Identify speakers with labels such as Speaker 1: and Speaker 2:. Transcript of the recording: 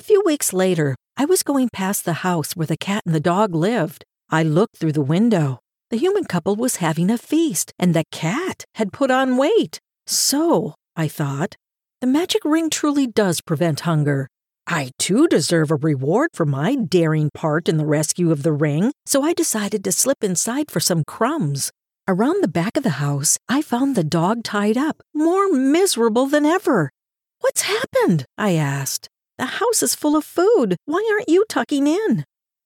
Speaker 1: A few weeks later, I was going past the house where the cat and the dog lived. I looked through the window. The human couple was having a feast, and the cat had put on weight. So, I thought, the magic ring truly does prevent hunger. I too deserve a reward for my daring part in the rescue of the ring, so I decided to slip inside for some crumbs. Around the back of the house, I found the dog tied up, more miserable than ever. "What's happened?" I asked. "The house is full of food. Why aren't you tucking in?"